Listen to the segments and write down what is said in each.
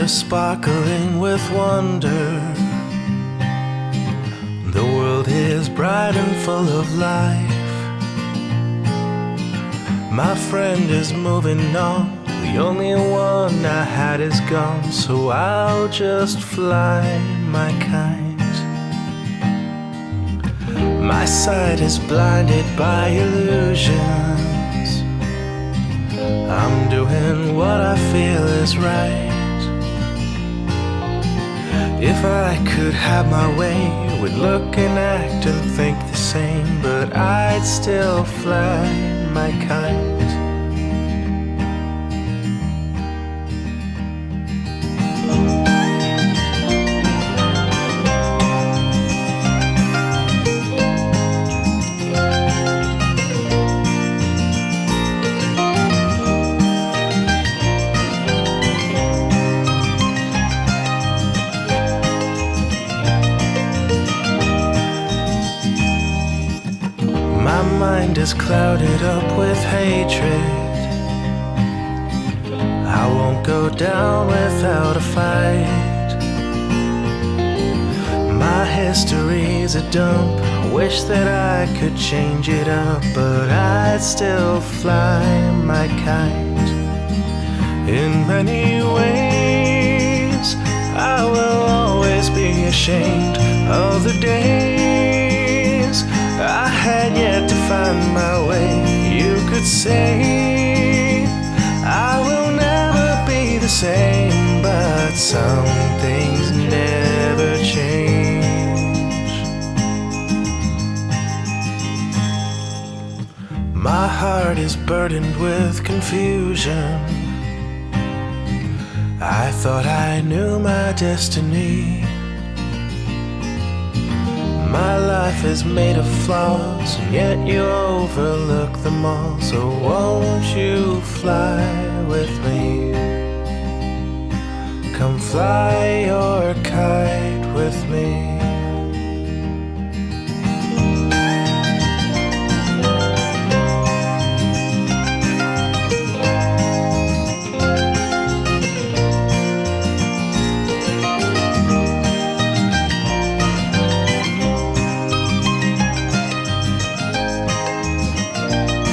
are sparkling with wonder. The world is bright and full of life. My friend is moving on, the only one I had is gone, so I'll just fly my kite. My sight is blinded by illusions. I'm doing what I feel is right. If I could have my way, would look and act and think the same, but I'd still fly my kite. My mind is clouded up with hatred. I won't go down without a fight. My history's a dump. I wish that I could change it up, but I'd still fly my kite. In many ways, I will always be ashamed of the days I had yet to find my way. You could say I will never be the same, but some things never change. My heart is burdened with confusion. I thought I knew my destiny. My life is made of flaws, and yet you overlook them all. So won't you fly with me? Come fly your kite with me.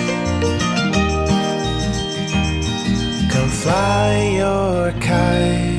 Fly your kite.